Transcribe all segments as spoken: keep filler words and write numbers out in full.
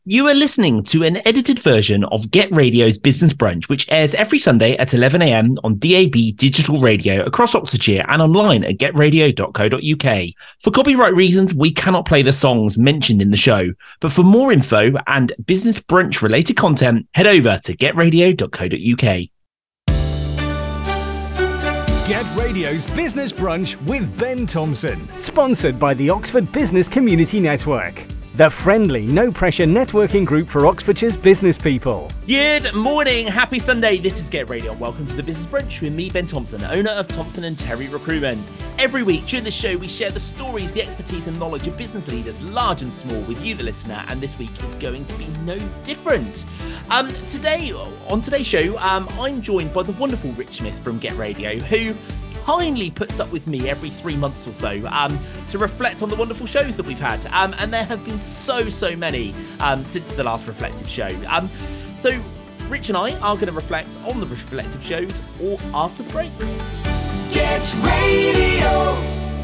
You are listening to an edited version of Get Radio's Business Brunch, which airs every Sunday at eleven a m on D A B digital radio across Oxfordshire and online at get radio dot co dot u k. For copyright reasons, we cannot play the songs mentioned in the show, but for more info and Business Brunch related content, head over to get radio dot co dot u k. Get Radio's Business Brunch with Ben Thompson, sponsored by the Oxford Business Community Network, the friendly, no-pressure networking group for Oxfordshire's business people. Good morning, happy Sunday. This is Get Radio. Welcome to the Business Brunch with me, Ben Thompson, owner of Thompson and Terry Recruitment. Every week during the show, we share the stories, the expertise and knowledge of business leaders, large and small, with you, the listener, and this week is going to be no different. Um, today, on today's show, um, I'm joined by the wonderful Rich Smith from Get Radio, who kindly puts up with me every three months or so um, to reflect on the wonderful shows that we've had. Um, and there have been so, so many um, since the last reflective show. Um, so Rich and I are going to reflect on the reflective shows all after the break. Get Radio.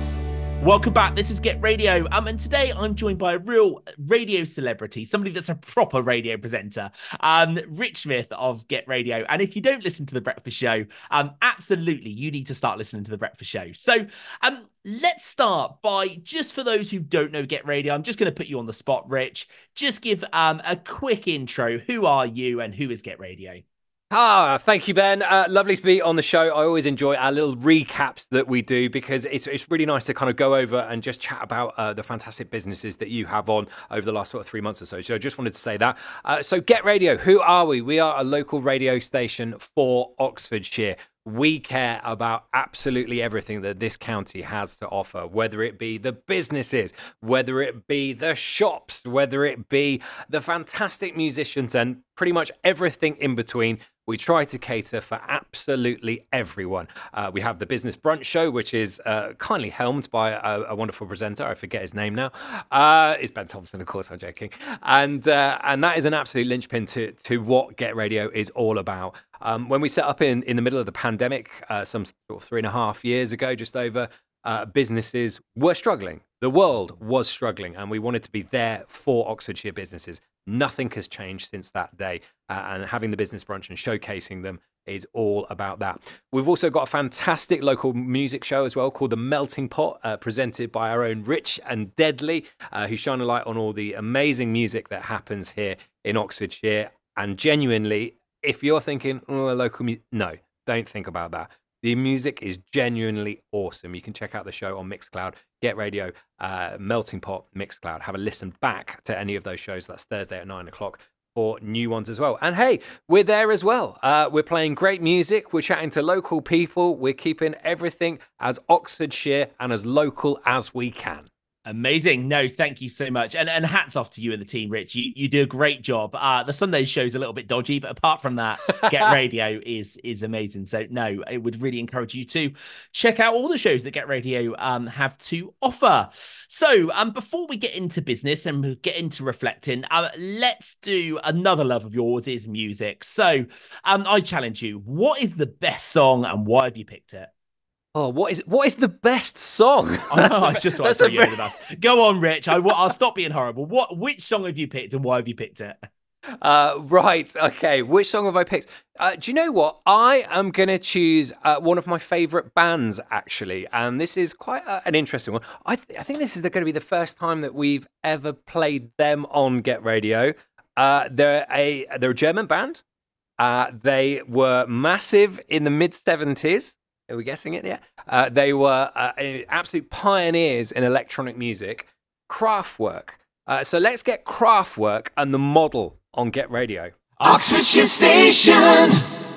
Welcome back. This is Get Radio. Um, and today I'm joined by a real radio celebrity, somebody that's a proper radio presenter, um, Rich Smith of Get Radio. And if you don't listen to The Breakfast Show, um, absolutely, you need to start listening to The Breakfast Show. So um, let's start by, just for those who don't know Get Radio, I'm just going to put you on the spot, Rich. Just give um, a quick intro. Who are you and who is Get Radio? Ah, thank you, Ben. Uh, lovely to be on the show. I always enjoy our little recaps that we do because it's it's really nice to kind of go over and just chat about uh, the fantastic businesses that you have on over the last sort of three months or so. So I just wanted to say that. Uh, so Get Radio, who are we? We are a local radio station for Oxfordshire. We care about absolutely everything that this county has to offer, whether it be the businesses, whether it be the shops, whether it be the fantastic musicians and pretty much everything in between. We try to cater for absolutely everyone. Uh, we have the Business Brunch Show, which is uh, kindly helmed by a, a wonderful presenter. I forget his name now. Uh, it's Ben Thompson, of course, I'm joking. And uh, and that is an absolute linchpin to, to what Get Radio is all about. Um, when we set up in, in the middle of the pandemic, uh, some sort of three and a half years ago, just over, uh, businesses were struggling. The world was struggling, and we wanted to be there for Oxfordshire businesses. Nothing has changed since that day, uh, and having the Business Brunch and showcasing them is all about that. We've also got a fantastic local music show as well called The Melting Pot, uh, presented by our own Rich and Deadly, uh, who shine a light on all the amazing music that happens here in Oxfordshire. And genuinely, if you're thinking, oh, a local music, no, don't think about that. The music is genuinely awesome. You can check out the show on Mixcloud, Get Radio, uh, Melting Pot, Mixcloud. Have a listen back to any of those shows. That's Thursday at nine o'clock for new ones as well. And hey, we're there as well. Uh, we're playing great music. We're chatting to local people. We're keeping everything as Oxfordshire and as local as we can. Amazing. No, thank you so much. And and hats off to you and the team, Rich. You you do a great job. Uh, the Sunday show's a little bit dodgy, but apart from that, Get Radio is is amazing. So no, I would really encourage you to check out all the shows that Get Radio um have to offer. So um before we get into business and get into reflecting, uh, let's do another love of yours is music. So um I challenge you, what is the best song and why have you picked it? Oh, what is what is the best song? I know, I just want to throw you very... under the bus. Go on, Rich. I, I'll stop being horrible. What? Which song have you picked and why have you picked it? Uh, right. Okay. Which song have I picked? Uh, do you know what? I am going to choose uh, one of my favourite bands, actually. And this is quite a, an interesting one. I, th- I think this is going to be the first time that we've ever played them on Get Radio. Uh, they're, a, they're a German band. Uh, they were massive in the mid seventies. Are we guessing it yet? Uh, they were uh, absolute pioneers in electronic music. Kraftwerk. Uh, so let's get Kraftwerk and The Model on Get Radio. Oxfordshire Station,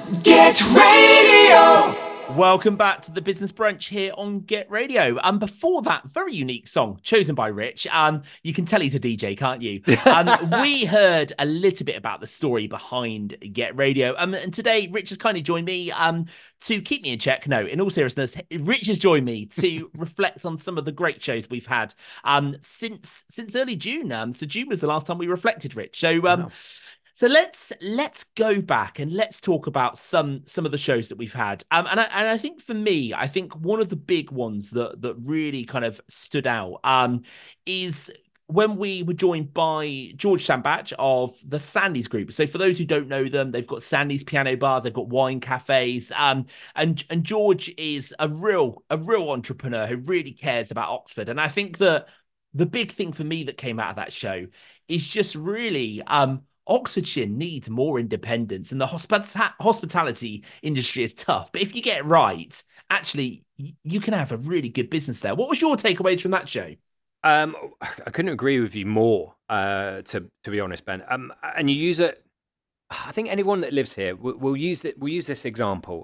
Get Radio. Welcome back to the Business Brunch here on Get Radio. And before that, very unique song chosen by Rich. Um, you can tell he's a D J, can't you? Um, we heard a little bit about the story behind Get Radio. Um, and today, Rich has kindly joined me um, to keep me in check. No, in all seriousness, Rich has joined me to reflect on some of the great shows we've had um, since since early June. Um, so June was the last time we reflected, Rich. So um, wow. So let's let's go back and let's talk about some some of the shows that we've had. Um, and I, and I think for me, I think one of the big ones that that really kind of stood out um, is when we were joined by George Sambach of the Sandy's Group. So for those who don't know them, they've got Sandy's Piano Bar, they've got wine cafes, um, and and George is a real a real entrepreneur who really cares about Oxford. And I think that the big thing for me that came out of that show is just really um, Oxfordshire needs more independence, and the hospita- hospitality industry is tough. But if you get it right, actually, you can have a really good business there. What was your takeaways from that show? Um, I couldn't agree with you more, uh, to to be honest, Ben. Um, and you use it. I think anyone that lives here will, will use it. We'll use this example.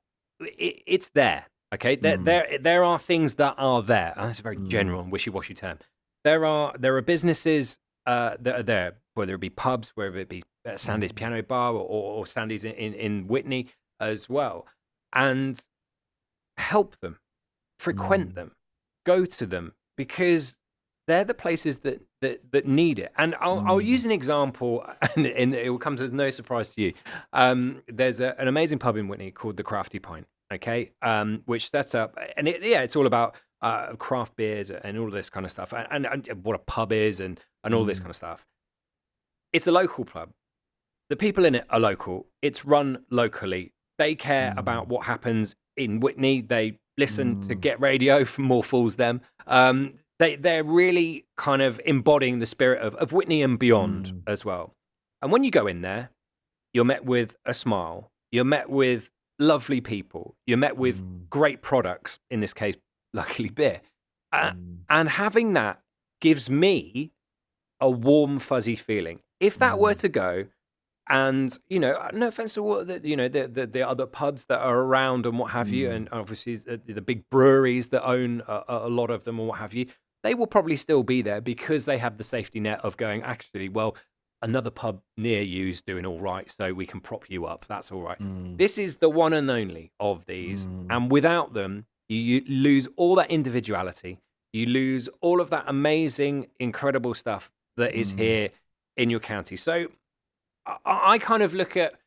It, it's there, okay. There, mm. there, there are things that are there. And that's a very mm. general and wishy-washy term. There are there are businesses uh, that are there, whether it be pubs, whether it be Sandy's mm. Piano Bar or, or Sandy's in, in, in Witney as well, and help them, frequent mm. them, go to them, because they're the places that that, that need it. And I'll, mm. I'll use an example, and, and it will come as no surprise to you. Um, there's a, an amazing pub in Witney called the Crafty Pint, okay, um, which sets up, and it, yeah, it's all about uh, craft beers and all this kind of stuff, and, and, and what a pub is, and, and all mm. this kind of stuff. It's a local pub. The people in it are local. It's run locally. They care mm. about what happens in Witney. They listen mm. to Get Radio, for more fools them. Um, they, they're really kind of embodying the spirit of, of Witney and beyond mm. as well. And when you go in there, you're met with a smile. You're met with lovely people. You're met with mm. great products, in this case, luckily beer. Uh, mm. And having that gives me a warm, fuzzy feeling. If that mm. were to go, and, you know, no offense to what the, you know, the, the, the other pubs that are around and what have mm. you, and obviously the, the big breweries that own a, a lot of them and what have you, they will probably still be there because they have the safety net of going, actually, well, another pub near you is doing all right, so we can prop you up. That's all right. Mm. This is the one and only of these. Mm. And without them, you, you lose all that individuality. You lose all of that amazing, incredible stuff that is mm. here in your county. So I, I kind of look at,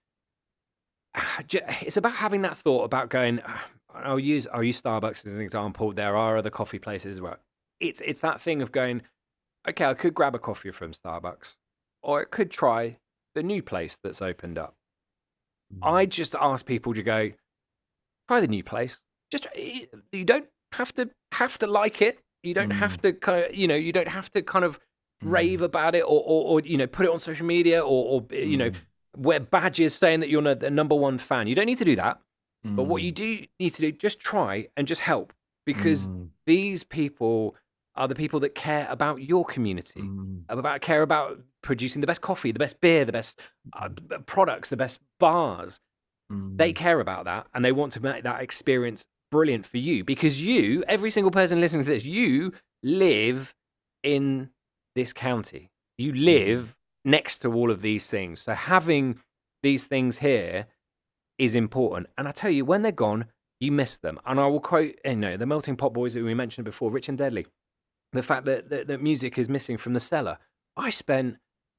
it's about having that thought about going, I'll use I'll use Starbucks as an example. There are other coffee places where it's it's that thing of going, okay, I could grab a coffee from Starbucks, or I could try the new place that's opened up. Mm. I just ask people to go, try the new place. Just you don't have to have to like it. You don't mm. have to kind of, you know, you don't have to kind of mm. rave about it, or, or or you know, put it on social media, or, or you mm. know, wear badges saying that you're the number one fan. You don't need to do that. Mm. But what you do need to do, just try and just help, because mm. these people are the people that care about your community, mm. about care about producing the best coffee, the best beer, the best uh, products, the best bars. Mm. They care about that, and they want to make that experience brilliant for you, because you, every single person listening to this, you live in this county. You live next to all of these things. So having these things here is important. And I tell you, when they're gone, you miss them. And I will quote, you know, the Melting Pot Boys that we mentioned before, Rich and Deadly. The fact that, that, that music is missing from the cellar. I spent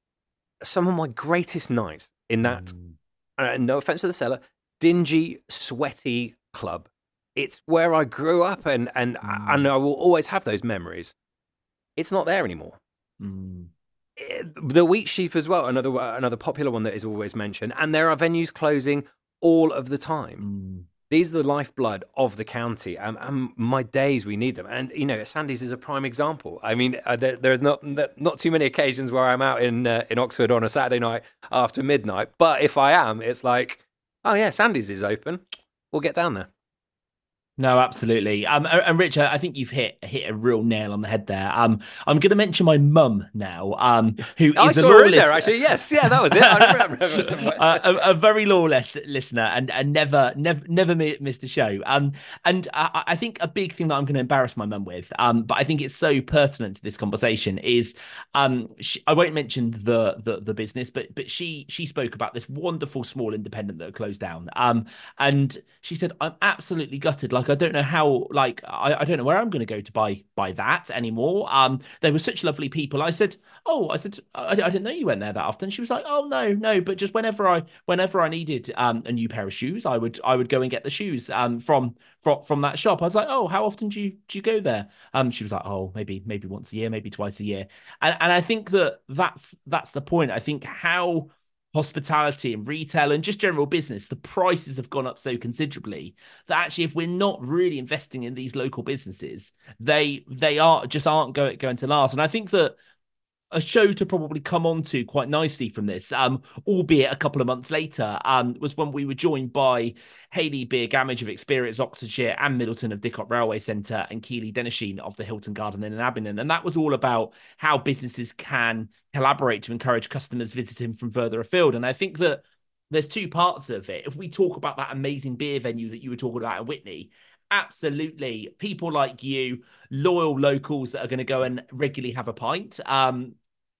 some of my greatest nights in that, mm. uh, no offense to the cellar, dingy, sweaty club. It's where I grew up, and and, mm. and I will always have those memories. It's not there anymore. Mm. It, the Wheat Sheaf as well, another another popular one that is always mentioned. And there are venues closing all of the time. Mm. These are the lifeblood of the county, and, and my days, we need them. And, you know, Sandy's is a prime example. I mean, uh, there, there's not not too many occasions where I'm out in uh, in Oxford on a Saturday night after midnight. But if I am, it's like, oh, yeah, Sandy's is open. We'll get down there. No, absolutely. Um, and Richard, I think you've hit hit a real nail on the head there. Um, I'm going to mention my mum now, um, who is I a saw lawless, her in there, actually. Yes, yeah, that was it. I remember a, a, a very lawless listener, and and never never never missed a show. Um, and I, I think a big thing that I'm going to embarrass my mum with, um, but I think it's so pertinent to this conversation is, um, she, I won't mention the, the the business, but but she she spoke about this wonderful small independent that closed down. Um, and she said, I'm absolutely gutted. Like, Like, I don't know how, like, I, I don't know where I'm going to go to buy buy that anymore. Um, they were such lovely people. I said, oh, I said, I, I didn't know you went there that often. She was like, oh, no, no, but just whenever I whenever I needed um a new pair of shoes, I would I would go and get the shoes um from from from that shop. I was like, oh, how often do you do you go there? Um, she was like, oh, maybe maybe once a year, maybe twice a year. And and I think that that's that's the point. I think how hospitality and retail and just general business, the prices have gone up so considerably that actually, if we're not really investing in these local businesses, they they are just aren't going going to last. And I think that a show to probably come on to quite nicely from this, um, albeit a couple of months later, um, was when we were joined by Hayley Beer Gamage of Experience Oxfordshire and Middleton of Didcot Railway Centre and Keely Denishine of the Hilton Garden Inn in Abingdon. And that was all about how businesses can collaborate to encourage customers visiting from further afield. And I think that there's two parts of it. If we talk about that amazing beer venue that you were talking about at Whitney, absolutely, people like you, loyal locals that are going to go and regularly have a pint, um,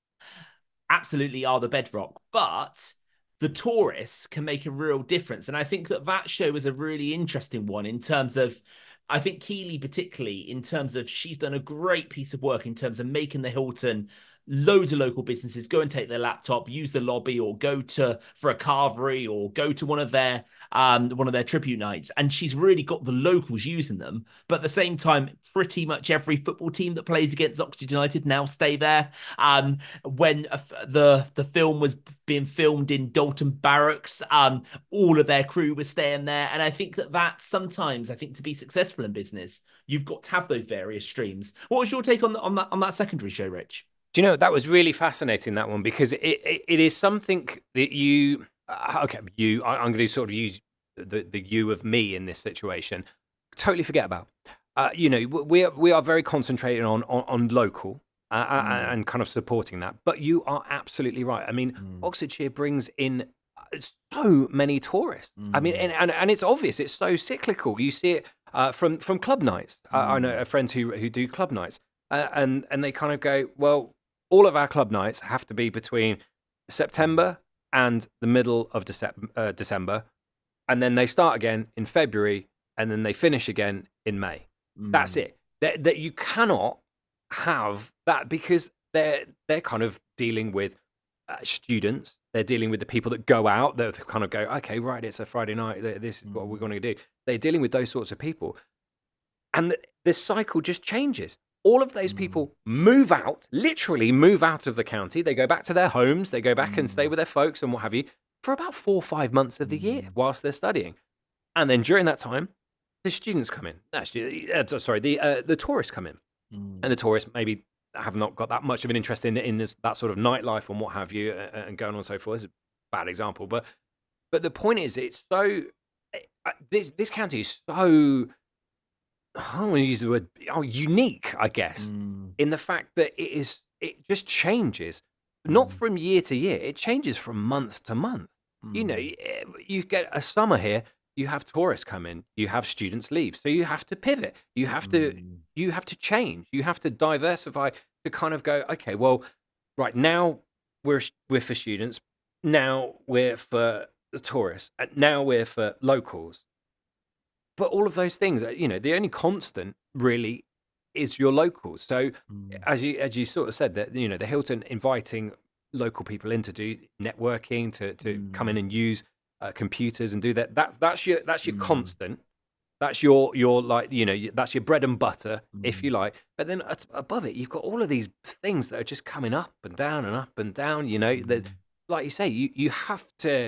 absolutely are the bedrock. But the tourists can make a real difference. And I think that that show was a really interesting one in terms of, I think Keely particularly, in terms of she's done a great piece of work in terms of making the Hilton loads of local businesses go and take their laptop, use the lobby, or go to for a carvery, or go to one of their um one of their tribute nights. And she's really got the locals using them. But at the same time, pretty much every football team that plays against Oxford United now stay there. Um, when uh, the the film was being filmed in Dalton Barracks, um, all of their crew was staying there. And I think that that sometimes, I think to be successful in business, you've got to have those various streams. What was your take on on that on that secondary show, Rich? Do you know, that was really fascinating, that one, because it, it, it is something that you, uh, okay, you, I, I'm going to sort of use the, the you of me in this situation, totally forget about. Uh, you know, we are, we are very concentrated on, on, on local uh, mm. and kind of supporting that. But you are absolutely right. I mean, mm. Oxfordshire brings in so many tourists. Mm. I mean, and, and, and it's obvious, it's so cyclical. You see it uh, from, from club nights. Mm. I, I know friends who, who do club nights uh, and, and they kind of go, well, all of our club nights have to be between September and the middle of Dece- uh, December. And then they start again in February and then they finish again in May. Mm. That's it. That, that you cannot have that because they're, they're kind of dealing with uh, students. They're dealing with the people that go out, that kind of go, okay, right, it's a Friday night. This is what we're going to do. They're dealing with those sorts of people. And the, the cycle just changes. All of those people move out, literally move out of the county. They go back to their homes. They go back and stay with their folks and what have you for about four or five months of the year whilst they're studying. And then during that time, the students come in. Actually, uh, sorry, the uh, the tourists come in. Mm. And the tourists maybe have not got that much of an interest in, in this, that sort of nightlife and what have you uh, and going on and so forth. It's a bad example. But but the point is, it's so, uh, this, this county is so... I don't want to use the word oh, unique, I guess, mm. in the fact that it is it just changes, not mm. from year to year. It changes from month to month. Mm. You know, you get a summer here, you have tourists come in, you have students leave, so you have to pivot. You have to mm. you have to change. You have to diversify to kind of go, okay, well, right now we're we're for students, now we're for the tourists, and now we're for locals. But all of those things, you know, the only constant really is your locals. So mm. as you as you sort of said that, you know, the Hilton inviting local people in to do networking, to to mm. come in and use uh, computers and do that. That's that's your that's your mm. constant. That's your your like you know that's your bread and butter, mm. if you like. But then above it, you've got all of these things that are just coming up and down and up and down. You know, mm. like you say, you you have to.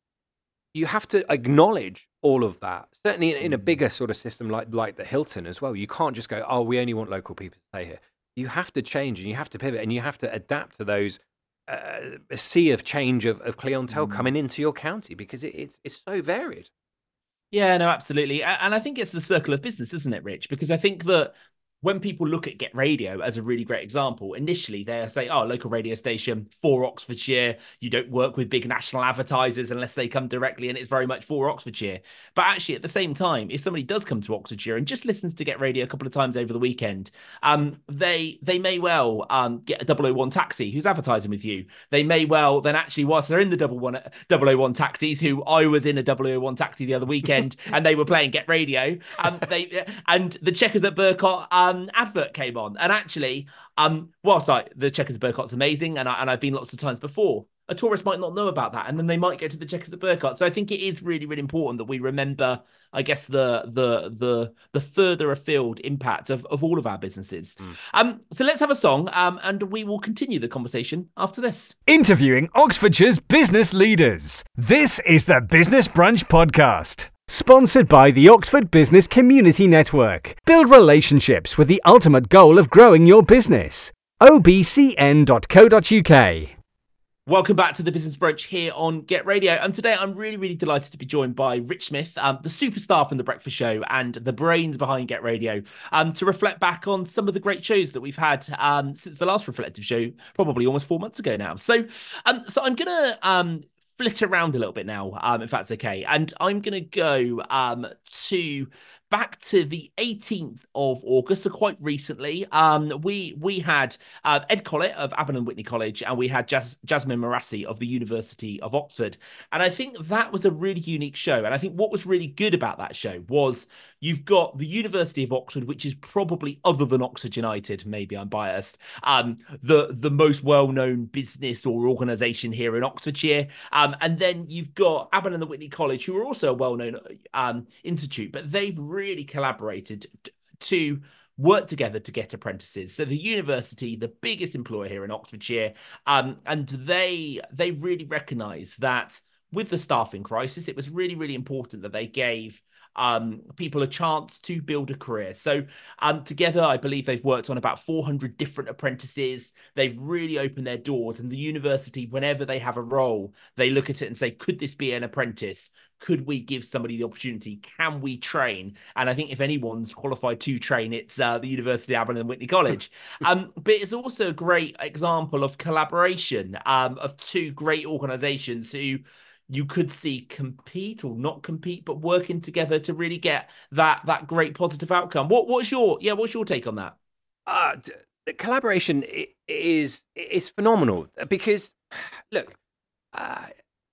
You have to acknowledge all of that. Certainly in a bigger sort of system like like the Hilton as well. You can't just go, oh, we only want local people to stay here. You have to change and you have to pivot and you have to adapt to those uh, a sea of change of, of clientele mm. coming into your county because it, it's it's so varied. Yeah, no, absolutely. And I think it's the circle of business, isn't it, Rich? Because I think that when people look at Get Radio as a really great example, initially they say, oh, local radio station for Oxfordshire. You don't work with big national advertisers unless they come directly, and it's very much for Oxfordshire. But actually, at the same time, if somebody does come to Oxfordshire and just listens to Get Radio a couple of times over the weekend, um, they they may well um, get a double oh one taxi who's advertising with you. They may well then actually, whilst they're in the double one, double oh one taxis, who I was in a double oh one taxi the other weekend, and they were playing Get Radio, um, they and the Checkers at Burcott um, advert came on, and actually, um, whilst I, the Checkers at Burcott's amazing, and I, and I've been lots of times before, a tourist might not know about that, and then they might go to the Checkers at Burcott. So I think it is really, really important that we remember, I guess, the the the the further afield impact of, of all of our businesses. Mm. Um, so let's have a song, um, and we will continue the conversation after this. Interviewing Oxfordshire's business leaders. This is the Business Brunch Podcast. Sponsored by the Oxford Business Community Network. Build relationships with the ultimate goal of growing your business. o b c n dot co dot u k. Welcome back to the Business Brunch here on Get Radio. And today I'm really, really delighted to be joined by Rich Smith, um, the superstar from The Breakfast Show and the brains behind Get Radio, um, to reflect back on some of the great shows that we've had um, since the last reflective show, probably almost four months ago now. So, um, so I'm going to... Um, flit around a little bit now, um, if that's okay. And I'm going to go um, to back to the eighteenth of August, so quite recently. Um, we we had uh, Ed Collett of Aberdeen Whitney College, and we had Jas- Jasmine Marassi of the University of Oxford. And I think that was a really unique show. And I think what was really good about that show was you've got the University of Oxford, which is probably, other than Oxford United, maybe I'm biased, um, the, the most well-known business or organisation here in Oxfordshire. Um, and then you've got Aberdeen and Whitney College, who are also a well-known um, institute, but they've really collaborated t- to work together to get apprentices. So the university, the biggest employer here in Oxfordshire, um, and they they really recognise that with the staffing crisis, it was really, really important that they gave um, people a chance to build a career. So um, together, I believe they've worked on about four hundred different apprentices. They've really opened their doors, and the university, whenever they have a role, they look at it and say, could this be an apprentice? Could we give somebody the opportunity? Can we train? And I think if anyone's qualified to train, it's uh, the University of Aberdeen and Whitney College. um, but it's also a great example of collaboration um, of two great organisations who you could see compete or not compete, but working together to really get that that great positive outcome. What what's your yeah? What's your take on that? Uh, the collaboration is is phenomenal because look, uh,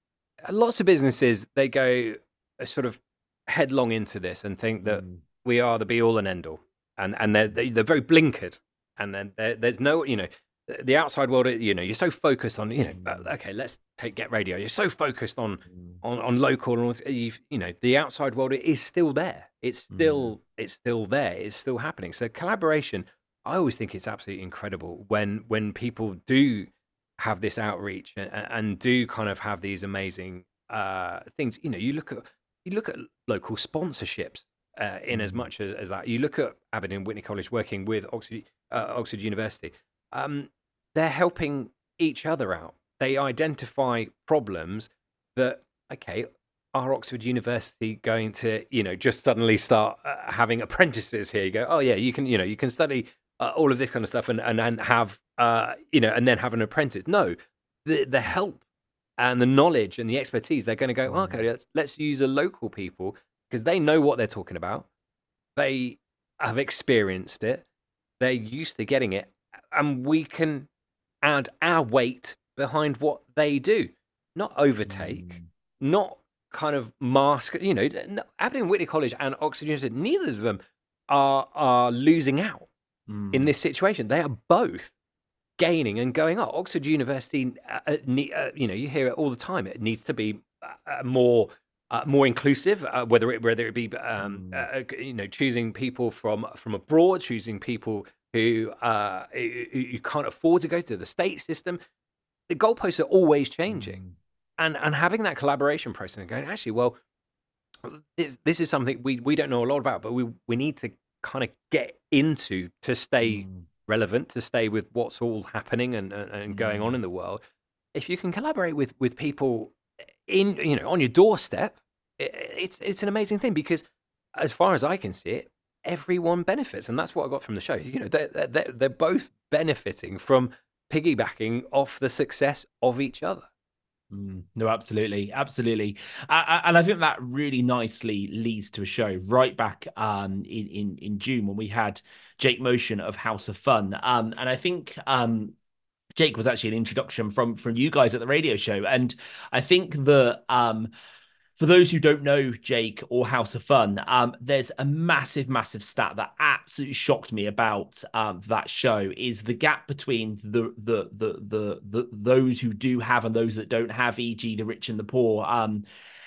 lots of businesses, they go sort of headlong into this and think that mm. we are the be all and end all, and and they're they're very blinkered, and then there's no, you know, the outside world, you know, you're so focused on, you know, okay, let's take Get Radio. You're so focused on on, on local, and all, you know, the outside world is still there. It's still mm. it's still there. It's still happening. So collaboration, I always think it's absolutely incredible when when people do have this outreach and, and do kind of have these amazing uh, things. You know, you look at you look at local sponsorships uh, in mm. as much as, as that. You look at Aberdeen Whitney College working with Oxford uh, Oxford University. Um, they're helping each other out. They identify problems that, okay, are Oxford University going to, you know, just suddenly start uh, having apprentices here? You go, oh yeah, you can, you know, you can study uh, all of this kind of stuff and and, and have, uh, you know, and then have an apprentice. No, the the help and the knowledge and the expertise, they're going to go, okay, let's let's use a local people because they know what they're talking about. They have experienced it. They're used to getting it. And we can add our weight behind what they do, not overtake, mm. not kind of mask. You know, Aberdeen Whitney College and Oxford University, neither of them are are losing out mm. in this situation. They are both gaining and going up. Oxford University, uh, uh, you know, you hear it all the time. It needs to be uh, more. Uh, more inclusive, uh, whether it whether it be um, uh, you know, choosing people from from abroad, choosing people who uh, you can't afford to go to the state system. The goalposts are always changing, mm. and and having that collaboration process and going, actually, well, this this is something we we don't know a lot about, but we we need to kind of get into to stay mm. relevant, to stay with what's all happening and and, and going mm. on in the world. If you can collaborate with with people in, you know, on your doorstep, it, it's it's an amazing thing because as far as I can see it, everyone benefits, and that's what I got from the show. You know, they're they're, they're both benefiting from piggybacking off the success of each other. Mm, no, absolutely, absolutely, uh, and I think that really nicely leads to a show right back um, in in in June when we had Jake Motion of House of Fun, um, and I think um, Jake was actually an introduction from from you guys at the radio show, and I think that um, for those who don't know Jake or House of Fun, um, there's a massive, massive stat that absolutely shocked me about um, that show is the gap between the the the the, the those who do have and those that don't have, for example, the rich and the poor. Um,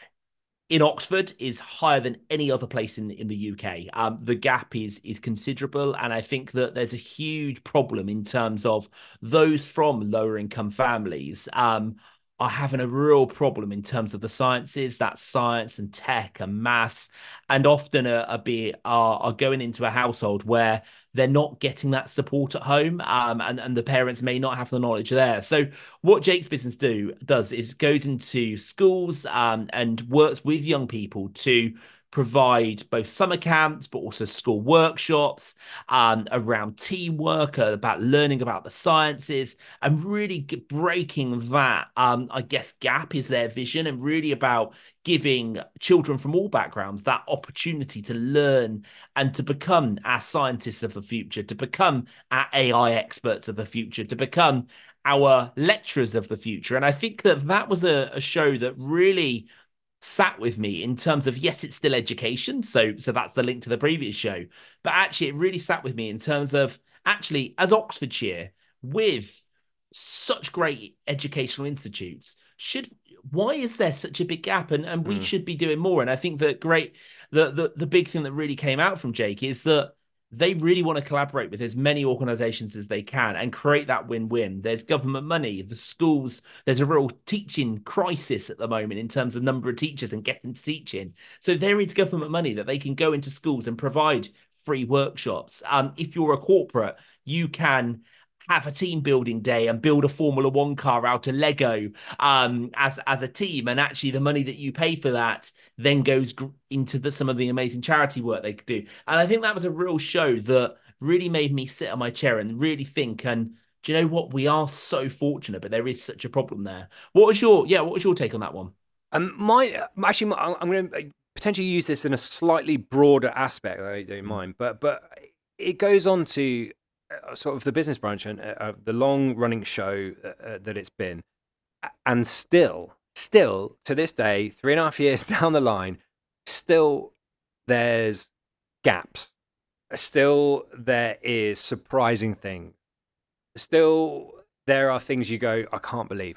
in Oxford is higher than any other place in in the U K. Um, the gap is is considerable, and I think that there's a huge problem in terms of those from lower income families. Um, are having a real problem in terms of the sciences, that science and tech and maths, and often are, are, be, are, are going into a household where they're not getting that support at home, um, and, and the parents may not have the knowledge there. So what Jake's business do does is goes into schools um, and works with young people to provide both summer camps, but also school workshops um, around teamwork, uh, about learning about the sciences, and really breaking that, um, I guess, gap is their vision, and really about giving children from all backgrounds that opportunity to learn and to become our scientists of the future, to become our A I experts of the future, to become our lecturers of the future. And I think that that was a, a show that really sat with me in terms of, yes, it's still education, so so that's the link to the previous show, but actually it really sat with me in terms of, actually, as Oxfordshire, with such great educational institutes, should why is there such a big gap? And and we mm. should be doing more. And I think that great the, the the big thing that really came out from Jake is that they really want to collaborate with as many organizations as they can and create that win-win. There's government money, the schools, there's a real teaching crisis at the moment in terms of number of teachers and getting to teaching. So there is government money that they can go into schools and provide free workshops. Um, if you're a corporate, you can have a team building day and build a Formula One car out of Lego um, as as a team. And actually the money that you pay for that then goes gr- into the, some of the amazing charity work they could do. And I think that was a real show that really made me sit on my chair and really think. And do you know what? We are so fortunate, but there is such a problem there. What was your, yeah, what was your take on that one? Um, my, actually, I'm going to potentially use this in a slightly broader aspect, I don't mind, but, but it goes on to sort of the business branch and uh, the long running show uh, that it's been, and still still to this day, three and a half years down the line, still there's gaps, still there is surprising things, still there are things you go, I can't believe.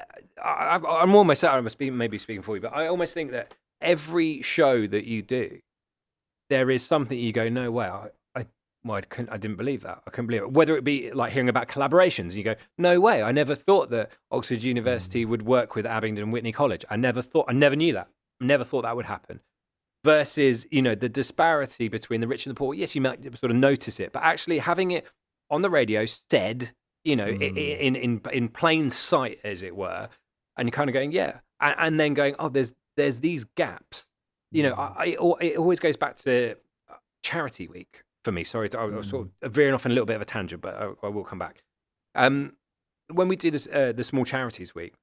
I, I, I'm almost I'm maybe speaking for you, but I almost think that every show that you do, there is something you go, no way, I, Well, I couldn't. I didn't believe that. I couldn't believe it. Whether it be like hearing about collaborations, and you go, "No way! I never thought that Oxford University would work with Abingdon and Whitney College. I never thought. I never knew that. I never thought that would happen." Versus, you know, the disparity between the rich and the poor. Yes, you might sort of notice it, but actually having it on the radio said, you know, mm. in in in plain sight, as it were, and you're kind of going, "Yeah," and, and then going, "Oh, there's there's these gaps." You know, mm. I, I, it always goes back to Charity Week. For me, sorry, I was sort of veering off in a little bit of a tangent, but I, I will come back. Um, when we do this, uh, the Small Charities Week,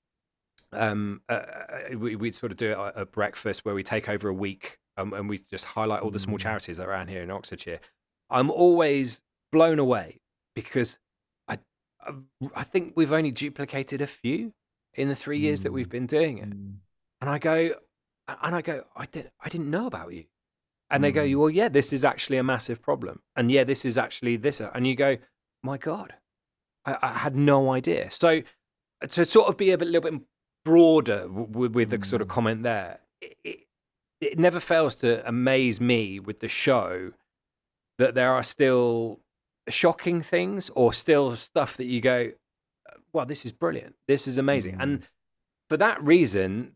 um, uh, we we sort of do it at a breakfast where we take over a week um, and we just highlight all the small charities that are around here in Oxfordshire. I'm always blown away because I I think we've only duplicated a few in the three years that we've been doing it, and I go and I go I didn't I didn't know about you. And they go, well, yeah, this is actually a massive problem. And yeah, this is actually this. And you go, my God, I, I had no idea. So to sort of be a bit, little bit broader with, with the sort of comment there, it, it, it never fails to amaze me with the show that there are still shocking things or still stuff that you go, well, this is brilliant. This is amazing. Mm. And for that reason,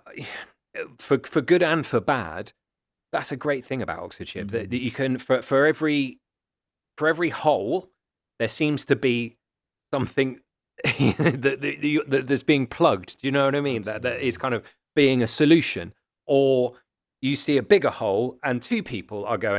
for for good and for bad, that's a great thing about Oxfordshire, mm-hmm. that, that you can, for, for every for every hole, there seems to be something that, that, that that's being plugged. Do you know what I mean? That, that is kind of being a solution. Or you see a bigger hole and two people are going,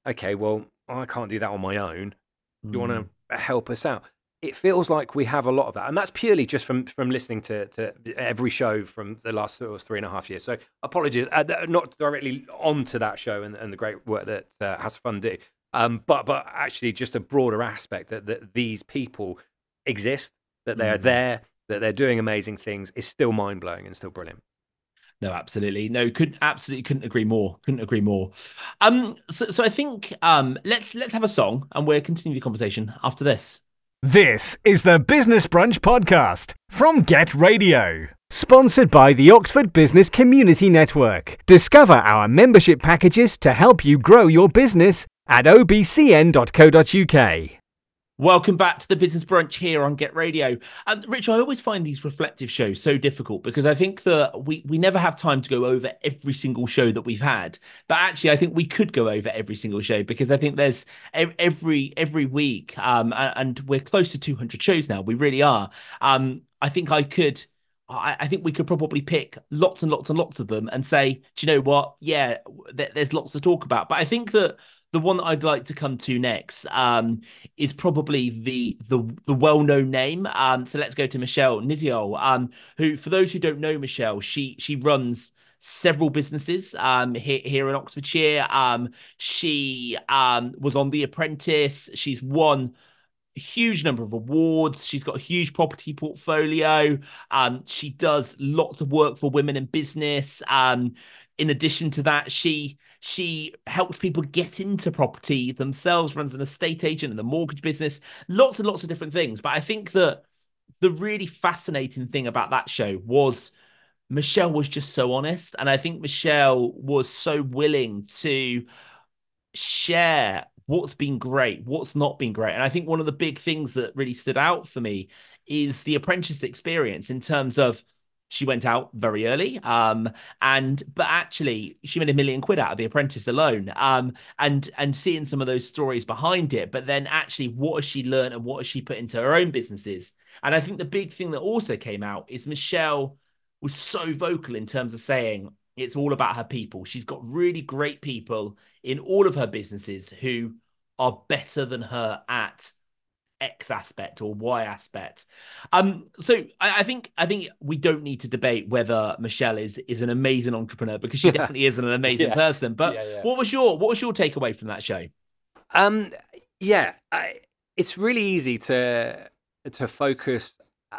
okay, well, I can't do that on my own. Do you Mm. want to help us out? It feels like we have a lot of that, and that's purely just from from listening to to every show from the last sort of three and a half years. So apologies, uh, th- not directly onto that show and, and the great work that uh, Has Fun do, um, but but actually just a broader aspect that, that these people exist, that they are Mm. there, that they're doing amazing things is still mind blowing and still brilliant. No, absolutely. No, could absolutely couldn't agree more. Couldn't agree more. Um, so, so I think um, let's let's have a song, and we'll continue the conversation after this. This is the Business Brunch Podcast from Get Radio. Sponsored by the Oxford Business Community Network. Discover our membership packages to help you grow your business at o b c n dot co dot u k. Welcome back to the Business Brunch here on Get Radio. And Rich, I always find these reflective shows so difficult because I think that we, we never have time to go over every single show that we've had. But actually, I think we could go over every single show because I think there's every every week, um, and we're close to two hundred shows now. We really are. Um, I think I could. I, I think we could probably pick lots and lots and lots of them and say, do you know what? Yeah, th- there's lots to talk about. But I think that the one that I'd like to come to next um, is probably the the the well-known name. Um, so let's go to Michelle Niziol, um, who, for those who don't know Michelle, she she runs several businesses um, here here in Oxfordshire. Um, she um, was on The Apprentice. She's won a huge number of awards. She's got a huge property portfolio. Um, she does lots of work for women in business. Um, in addition to that, she she helps people get into property themselves, runs an estate agent and the mortgage business, lots and lots of different things. But I think that the really fascinating thing about that show was Michelle was just so honest. And I think Michelle was so willing to share what's been great, what's not been great. And I think one of the big things that really stood out for me is the apprentice experience in terms of she went out very early, um, and but actually she made a million quid out of The Apprentice alone, um, and and seeing some of those stories behind it. But then actually, what has she learned and what has she put into her own businesses? And I think the big thing that also came out is Michelle was so vocal in terms of saying it's all about her people. She's got really great people in all of her businesses who are better than her at X aspect or Y aspect. Um, so I, I think I think we don't need to debate whether Michelle is is an amazing entrepreneur because she definitely is an amazing Yeah. person. But Yeah, yeah. what was your what was your takeaway from that show? Um, yeah, I, it's really easy to to focus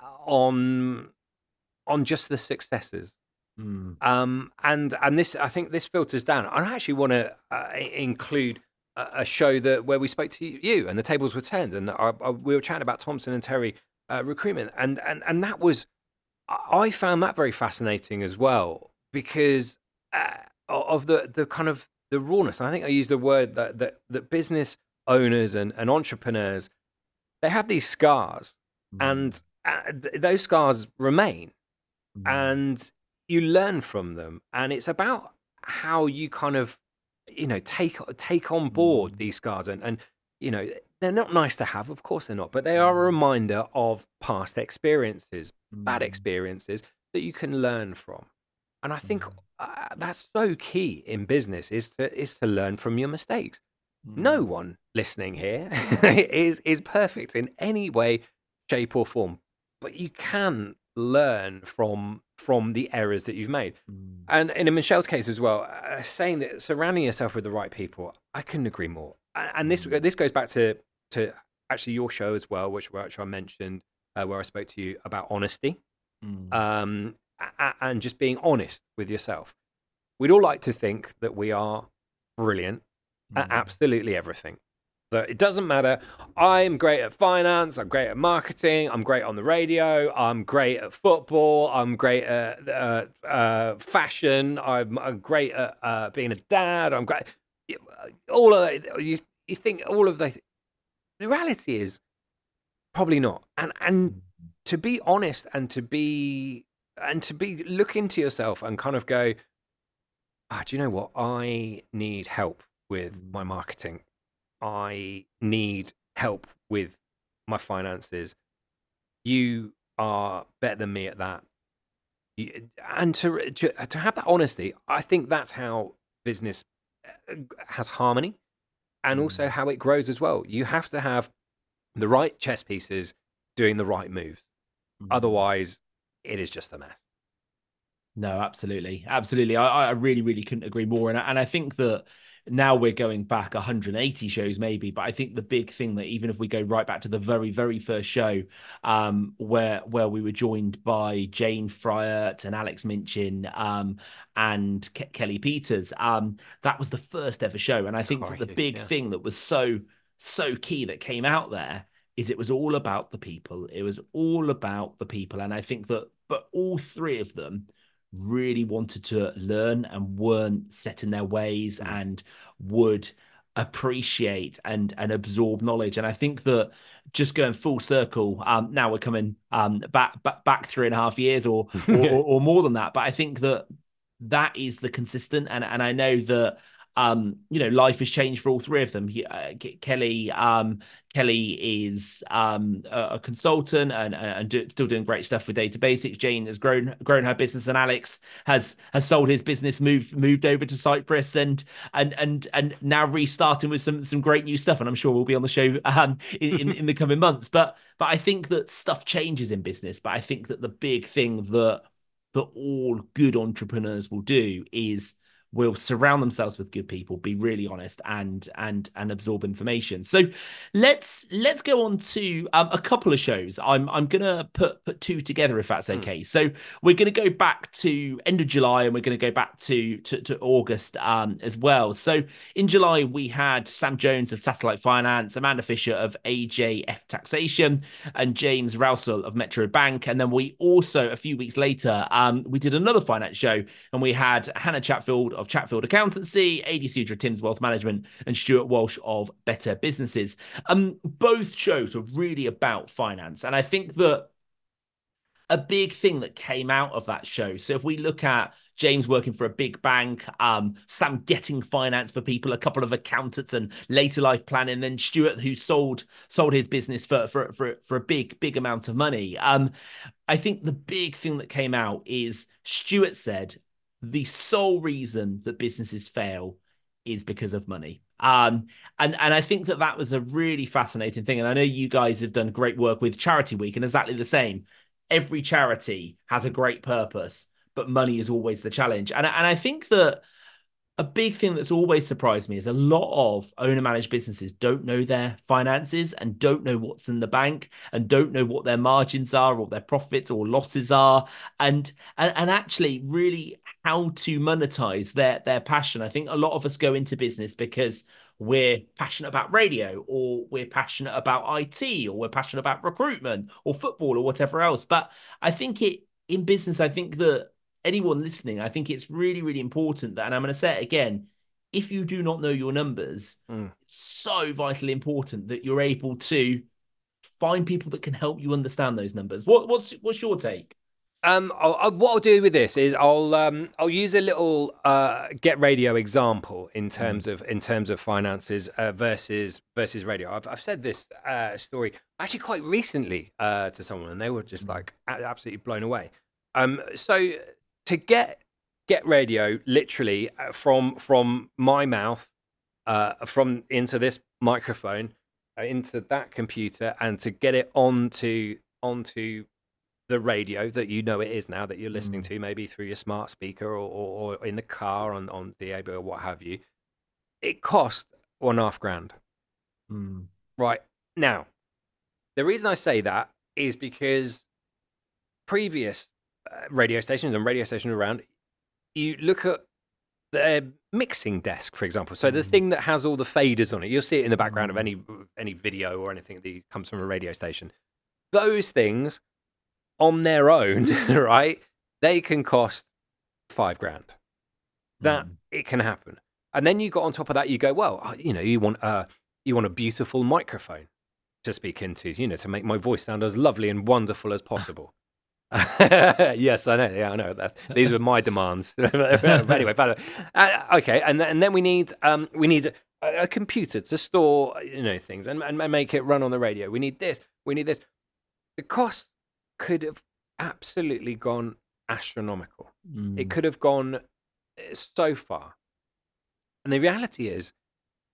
on on just the successes. Mm. Um, and and this, I think this filters down. I actually want to uh, include a, a show that where we spoke to you and the tables were turned, and I, I, we were chatting about Thompson and Terry uh, recruitment, and and and that was, I found that very fascinating as well because uh, of the the kind of the rawness. And I think I used the word that that, that business owners and, and entrepreneurs, they have these scars, Mm. and uh, th- those scars remain, Mm. and you learn from them, and it's about how you kind of, you know, take take on board Mm. these scars, and and you know, they're not nice to have, of course they're not, but they are a reminder of past experiences, bad Mm. experiences that you can learn from. And I think Mm. uh, that's so key in business is to is to learn from your mistakes. No Mm. one listening here is is perfect in any way, shape, or form, but you can learn from from the errors that you've made. Mm. And, and in Michelle's case as well, uh, saying that surrounding yourself with the right people, I couldn't agree more. And, and this Mm. this goes back to to actually your show as well, which which I mentioned, uh, where I spoke to you about honesty, Mm. um, a- a- and just being honest with yourself. We'd all like to think that we are brilliant at Mm. absolutely everything. That it doesn't matter. I'm great at finance. I'm great at marketing. I'm great on the radio. I'm great at football. I'm great at uh, uh, fashion. I'm, I'm great at uh, being a dad. I'm great. All of that, you you think all of those. The reality is probably not. And and to be honest and to be and to be look into yourself and kind of go, ah, do you know what? I need help with my marketing. I need help with my finances. You are better than me at that. You- And to, to to have that honesty, I think that's how business uh, has harmony. and Mm. also how it grows as well. You have to have the right chess pieces doing the right moves. Mm. Otherwise, it is just a mess. No, absolutely. Absolutely. I, I really, really couldn't agree more. And I, and I think that now we're going back one hundred eighty shows maybe, but I think the big thing that even if we go right back to the very, very first show, um, where where we were joined by Jane Friert and Alex Minchin um, and Ke- Kelly Peters, um, that was the first ever show. And I think that the Crikey, big yeah. thing that was so, so key that came out there is it was all about the people. It was all about the people. And I think that, but all three of them really wanted to learn and weren't set in their ways Mm. and would appreciate and and absorb knowledge. And I think that just going full circle, um now we're coming um back back, back three and a half years or or, or or more than that, but I think that that is the consistent. and and I know that um you know life has changed for all three of them. He, uh, Kelly um Kelly is um a, a consultant and and do, still doing great stuff with Data Basics. Jane has grown grown her business, and Alex has has sold his business, moved moved over to Cyprus, and and and and now restarting with some some great new stuff. And I'm sure we'll be on the show um in, in, in the coming months. But but I think that stuff changes in business. But I think that the big thing that that all good entrepreneurs will do is will surround themselves with good people, be really honest, and and and absorb information. So let's let's go on to um, a couple of shows. I'm I'm gonna put put two together if that's okay. Mm. So we're gonna go back to end of July and we're gonna go back to to, to August um, as well. So in July we had Sam Jones of Satellite Finance, Amanda Fisher of A J F Taxation, and James Rousel of Metro Bank. And then we also a few weeks later um, we did another finance show and we had Hannah Chatfield of Chatfield Accountancy, Adi Sudra Tim's Wealth Management, and Stuart Walsh of Better Businesses. Um, both shows were really about finance. And I think that a big thing that came out of that show, so if we look at James working for a big bank, um, Sam getting finance for people, a couple of accountants and later life planning, then Stuart who sold sold his business for for for, for a big, big amount of money. Um, I think the big thing that came out is Stuart said, the sole reason that businesses fail is because of money. Um, and, and I think that that was a really fascinating thing. And I know you guys have done great work with Charity Week and exactly the same. Every charity has a great purpose, but money is always the challenge. And, and I think that a big thing that's always surprised me is a lot of owner-managed businesses don't know their finances and don't know what's in the bank and don't know what their margins are or their profits or losses are, and and, and actually really how to monetize their, their passion. I think a lot of us go into business because we're passionate about radio or we're passionate about I T or we're passionate about recruitment or football or whatever else. But I think it in business, I think that anyone listening, I think it's really, really important that, and I'm going to say it again, if you do not know your numbers, mm. it's so vitally important that you're able to find people that can help you understand those numbers. What, what's what's your take? Um, I'll, I'll, what I'll do with this is I'll um, I'll use a little uh, Get Radio example in terms mm. of in terms of finances uh, versus versus radio. I've I've said this uh, story actually quite recently uh, to someone, and they were just mm. like absolutely blown away. Um, so. To get get radio literally from from my mouth, uh, from into this microphone, uh, into that computer, and to get it onto onto the radio that you know it is now that you're listening mm. to, maybe through your smart speaker or, or, or in the car on on D A B or what have you, it cost one and a half grand. Mm. Right now, the reason I say that is because previous Uh, radio stations and radio stations around, you look at the mixing desk, for example. So mm. the thing that has all the faders on it, you'll see it in the background mm. of any any video or anything that comes from a radio station. Those things on their own, right, they can cost five grand. That mm. it can happen. And then you got on top of that, you go, well, you know, you want a you want a beautiful microphone to speak into, you know, to make my voice sound as lovely and wonderful as possible. Yes, I know. Yeah, I know. That's, these were my demands. Anyway, uh, okay, and th- and then we need um we need a, a computer to store you know things and, and make it run on the radio. We need this. We need this. The cost could have absolutely gone astronomical. Mm. It could have gone so far. And the reality is,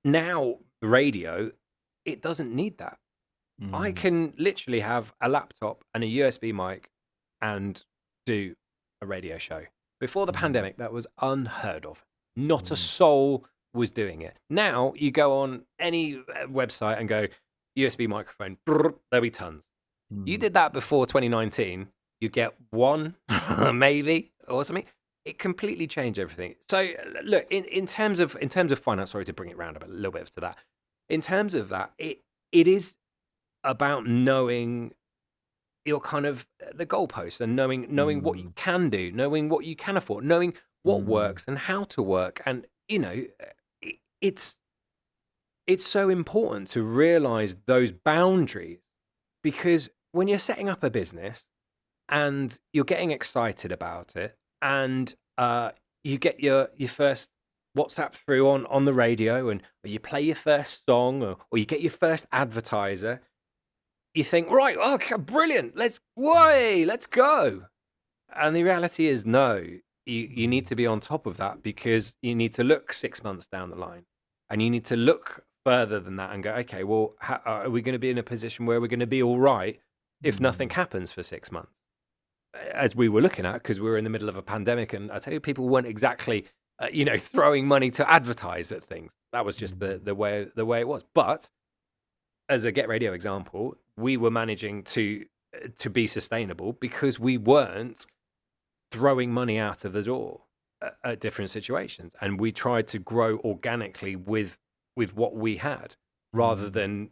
now radio, it doesn't need that. Mm. I can literally have a laptop and a U S B mic and do a radio show. Before the Mm. pandemic, that was unheard of. Not a Mm. soul was doing it. Now you go on any uh, website and go U S B microphone, brrr, there'll be tons. You Mm. did that before twenty nineteen, you get one maybe or something. It completely changed everything. So uh, look, in, in terms of in terms of finance, sorry to bring it round a, bit, a little bit to that. In terms of that, it it is about knowing your kind of uh, the goalposts and knowing knowing what you Mm. can do, knowing what you can afford, knowing what Mm. works and how to work. And you know, uh, it, it's it's so important to realize those boundaries, because when you're setting up a business and you're getting excited about it, and uh, you get your your first WhatsApp through on on the radio, and or you play your first song, or, or you get your first advertiser, you think, right, okay, brilliant, let's way, let's go. And the reality is, no, you you need to be on top of that, because you need to look six months down the line, and you need to look further than that and go, okay, well, how, are we going to be in a position where we're going to be all right if nothing happens for six months? As we were looking at, because we were in the middle of a pandemic, and I tell you, people weren't exactly, uh, you know, throwing money to advertise at things. That was just the the way the way it was. But as a Get Radio example, we were managing to to be sustainable because we weren't throwing money out of the door at, at different situations, and we tried to grow organically with with what we had, rather than,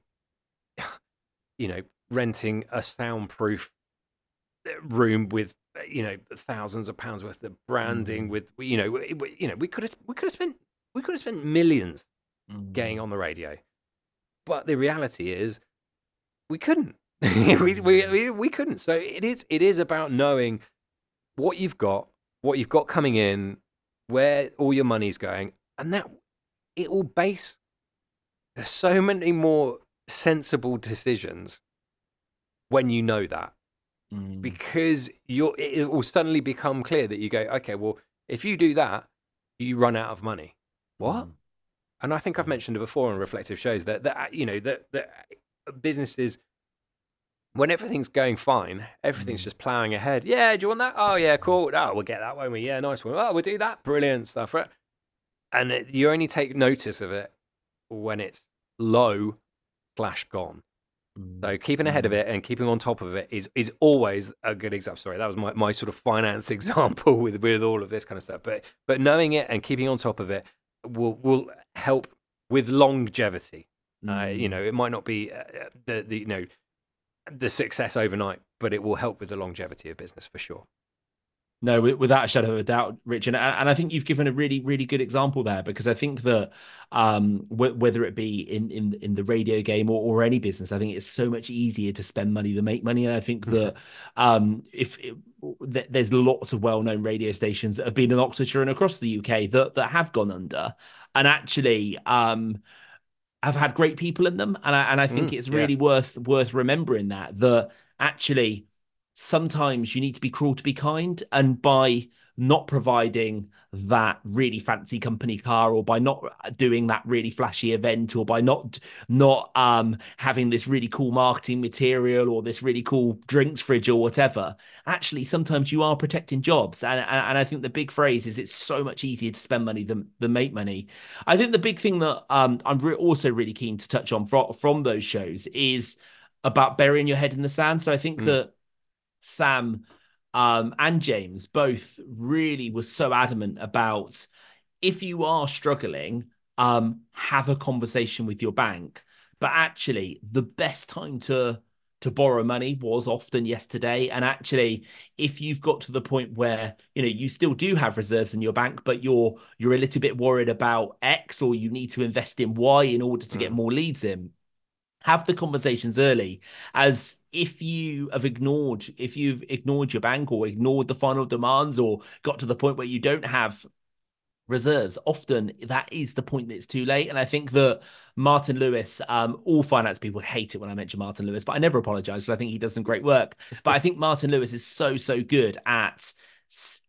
you know, renting a soundproof room with, you know, thousands of pounds worth of branding. Mm. With, you know, we, we- you know, we could have we could have spent we could have spent millions Mm. getting on the radio, but the reality is we couldn't. we, we we we couldn't. So it is it is about knowing what you've got, what you've got coming in, where all your money's going, and that it will base so many more sensible decisions when you know that. Mm. Because you're, it will suddenly become clear that you go, okay, well, if you do that, you run out of money. What? Mm. And I think I've mentioned it before on reflective shows that, that you know, that, that businesses, when everything's going fine, everything's Mm. just plowing ahead. Yeah, do you want that? Oh, yeah, cool. Oh, we'll get that, won't we? Yeah, nice one. Oh, we'll do that. Brilliant stuff, right? And it, you only take notice of it when it's low slash gone. Mm. So keeping ahead of it and keeping on top of it is is always a good example. Sorry, that was my, my sort of finance example with with all of this kind of stuff. But but knowing it and keeping on top of it will will help with longevity. Uh, you know, it might not be uh, the the you know the success overnight, but it will help with the longevity of business for sure. No, wi- without a shadow of a doubt, Rich, and and I think you've given a really, really good example there, because I think that um, w- whether it be in, in in the radio game or, or any business, I think it's so much easier to spend money than make money. And I think that um, if it, th- there's lots of well-known radio stations that have been in Oxfordshire and across the U K that that have gone under, and actually um, have had great people in them, and I and I think Mm, it's yeah. really worth worth remembering that that actually sometimes you need to be cruel to be kind, and by not providing that really fancy company car, or by not doing that really flashy event, or by not not um having this really cool marketing material or this really cool drinks fridge or whatever, actually sometimes you are protecting jobs. And and, and I think the big phrase is it's so much easier to spend money than than make money. I think the big thing that um I'm re- also really keen to touch on from from those shows is about burying your head in the sand. So I think Mm. that Sam um, and James both really were so adamant about, if you are struggling, um, have a conversation with your bank. But actually, the best time to to borrow money was often yesterday. And actually, if you've got to the point where, you know, you still do have reserves in your bank, but you're you're a little bit worried about X, or you need to invest in Y in order to get Mm. more leads in, have the conversations early. As if you have ignored, if you've ignored your bank or ignored the final demands, or got to the point where you don't have reserves, often that is the point that it's too late. And I think that Martin Lewis, um, all finance people hate it when I mention Martin Lewis, but I never apologize, because I think he does some great work. But I think Martin Lewis is so, so good at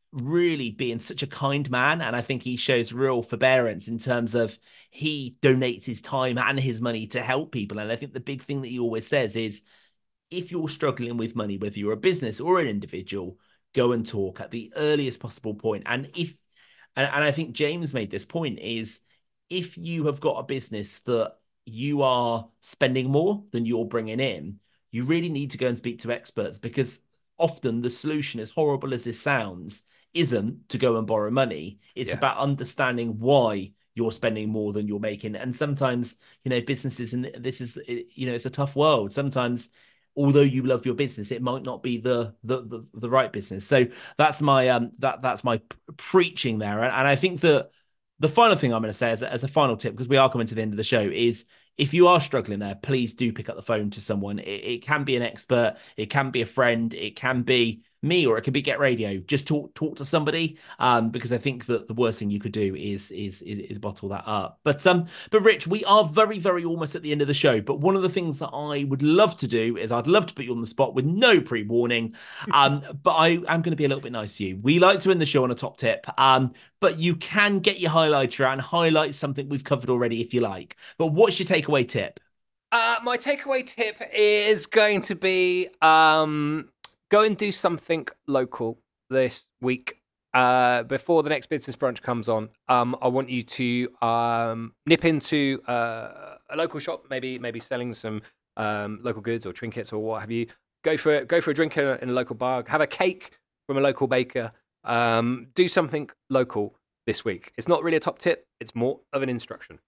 really being such a kind man. And I think he shows real forbearance in terms of he donates his time and his money to help people. And I think the big thing that he always says is, if you're struggling with money, whether you're a business or an individual, go and talk at the earliest possible point. And if, and, and I think James made this point, is if you have got a business that you are spending more than you're bringing in, you really need to go and speak to experts, because often the solution, as horrible as this sounds, isn't to go and borrow money. It's Yeah. about understanding why you're spending more than you're making. And sometimes, you know, businesses, and this is, you know, it's a tough world. Sometimes, although you love your business, it might not be the the the, the right business. So that's my um that that's my p- preaching there. And, and I think that the final thing I'm going to say as a, as a final tip, because we are coming to the end of the show, is if you are struggling there, please do pick up the phone to someone. It, it can be an expert, it can be a friend, it can be me, or it could be Get Radio. Just talk talk to somebody, um, because I think that the worst thing you could do is is is, is bottle that up. But um, but Rich, we are very very almost at the end of the show. But one of the things that I would love to do is I'd love to put you on the spot with no pre warning. Um, but I am going to be a little bit nice to you. We like to end the show on a top tip. Um, but you can get your highlighter out and highlight something we've covered already if you like. But what's your takeaway tip? Uh, my takeaway tip is going to be um, go and do something local this week. Uh, before the next business brunch comes on, um, I want you to um, nip into uh, a local shop, maybe maybe selling some um, local goods or trinkets or what have you. Go for go for a drink in a, in a local bar. Have a cake from a local baker. Um, do something local this week. It's not really a top tip. It's more of an instruction.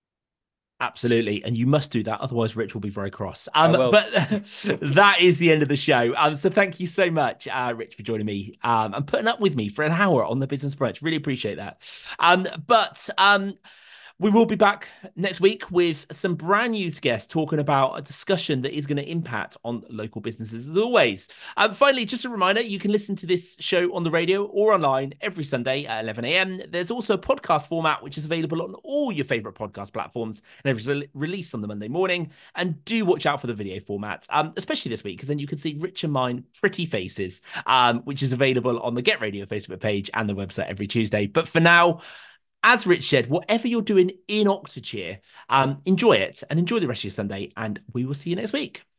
Absolutely. And you must do that. Otherwise, Rich will be very cross. Um, I will. but that is the end of the show. Um, so thank you so much, uh, Rich, for joining me um, and putting up with me for an hour on the Business Brunch. Really appreciate that. Um, but um, we will be back next week with some brand new guests talking about a discussion that is going to impact on local businesses as always. Um, finally, just a reminder, you can listen to this show on the radio or online every Sunday at eleven a.m. There's also a podcast format, which is available on all your favorite podcast platforms and is re- released on the Monday morning. And do watch out for the video format, um, especially this week, because then you can see Rich and mine pretty faces, um, which is available on the Get Radio Facebook page and the website every Tuesday. But for now, as Rich said, whatever you're doing in Oxfordshire, um, enjoy it and enjoy the rest of your Sunday, and we will see you next week.